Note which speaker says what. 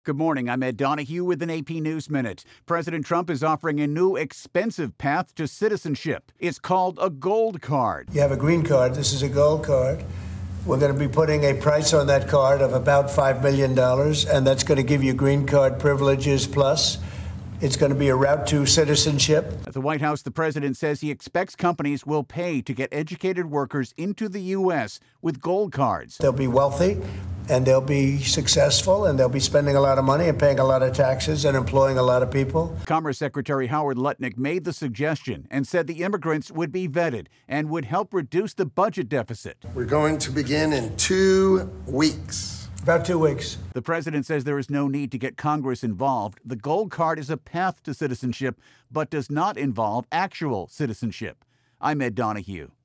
Speaker 1: Good morning. I'm Ed Donahue with an AP News Minute. President Trump is offering a new expensive path to citizenship. It's called a gold card.
Speaker 2: You have a green card. This is a gold card. We're going to be putting a price on that card of about $5 million, and that's going to give you green card privileges plus. It's going to be a route to citizenship.
Speaker 1: At the White House, the president says he expects companies will pay to get educated workers into the U.S. with gold cards.
Speaker 2: They'll be wealthy, and they'll be successful, and they'll be spending a lot of money and paying a lot of taxes and employing a lot of people.
Speaker 1: Commerce Secretary Howard Lutnick made the suggestion and said the immigrants would be vetted and would help reduce the budget deficit.
Speaker 3: We're going to begin in 2 weeks.
Speaker 2: About 2 weeks.
Speaker 1: The president says there is no need to get Congress involved. The gold card is a path to citizenship, but does not involve actual citizenship. I'm Ed Donahue.